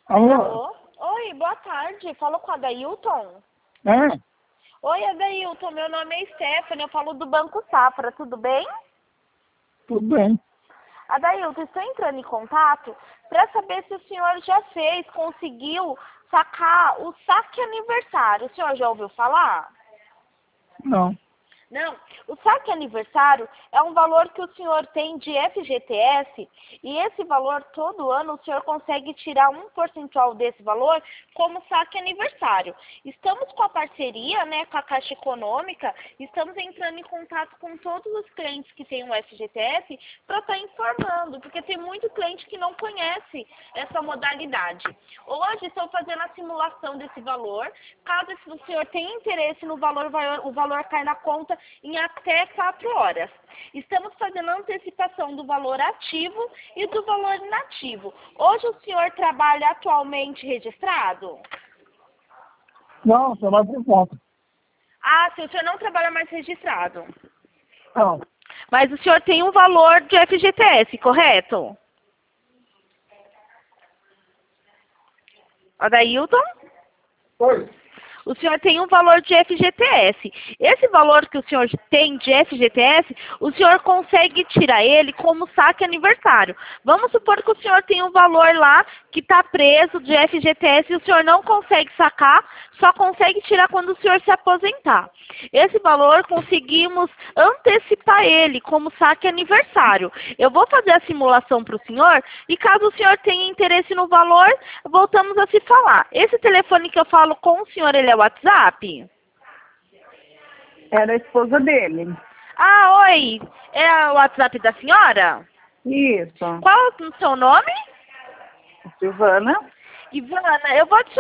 Alô? Alô? Oi, boa tarde. Falo com a Adailton? É? Oi, Adailton. Meu nome é Stephanie. Eu falo do Banco Safra. Tudo bem? Tudo bem. Adailton, estou entrando em contato para saber se o senhor já conseguiu sacar o saque aniversário. O senhor já ouviu falar? Não. Não, o saque aniversário é um valor que o senhor tem de FGTS e esse valor todo ano o senhor consegue tirar um percentual desse valor como saque aniversário. Estamos com a parceria, né, com a Caixa Econômica, estamos entrando em contato com todos os clientes que têm o FGTS para estar informando, porque tem muito cliente que não conhece essa modalidade. Hoje estou fazendo a simulação desse valor, caso o senhor tenha interesse no valor, o valor cai na conta em até 4 horas. Estamos fazendo a antecipação do valor ativo e do valor inativo. Hoje o senhor trabalha atualmente registrado? Não, você vai por conta. Ah, sim, o senhor não trabalha mais registrado. Não. Mas o senhor tem um valor de FGTS, correto? Adailton? Oi. O senhor tem um valor de FGTS. Esse valor que o senhor tem de FGTS, o senhor consegue tirar ele como saque aniversário. Vamos supor que o senhor tem um valor lá que está preso de FGTS e o senhor não consegue sacar, só consegue tirar quando o senhor se aposentar. Esse valor conseguimos antecipar ele como saque aniversário. Eu vou fazer a simulação para o senhor e caso o senhor tenha interesse no valor, voltamos a se falar. Esse telefone que eu falo com o senhor, ele é WhatsApp? Era a esposa dele. Ah, oi. É o WhatsApp da senhora? Isso. Qual é o seu nome? Silvana. Ivana, eu vou te